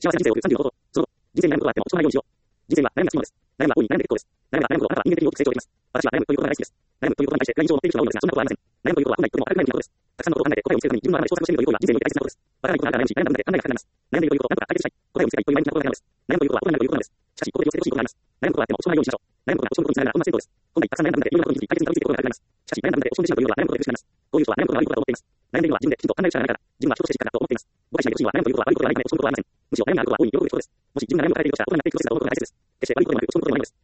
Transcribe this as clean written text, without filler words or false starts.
幸せな人生を送る35こと。その後、人生に悩むことがあっても落ち込まないようにしよう。人生には悩みがつきものです。悩むは大いに悩んで結構です。悩むが悩むことはあなたは人間的に大きく成長できます。私は悩むということが大好きです。悩むということに対して暗い印象を持っている人が多いのですが、そんなことはありません。悩むということは本来とても明るくないことです。たくさんのことを考えて答えを見つけるために自分の頭で創作をしてみるという行為は人生において大切なことです。わからないことがあるから悩むし、悩んだ分で考えがかかります。悩んでいるということを何とか解決したい。答えを見つけたいという前向きな心があるのです。悩むということは大人になるということなのです。しかし、ここで気をつけてほしいことがあります。悩むことがあっても落ち込まないようにしましょう。悩むことが落ち込むことにつながるのは本末転倒です。本来たくさん悩んだ分でいろんなことに気づき解決にたどり着いていくことがあります。しかし、悩んだ分で落ち込んでしまうというのは悩むことで失います。こういう人は悩むことが悪いことだと思っています。悩んでいるのは自分できちんと考えるしかないから、自分は人として失格だと思っています。誤解しないでほしいのは悩むということは悪いことではないため落ち込むことはありません。むしろ悩みがあることは大いに喜ぶことです。もし自分が悩むことが解決したら大人になっていくプロセスだと思うことが大切です。決して悪いことでもなく落ち込むことでもないのです。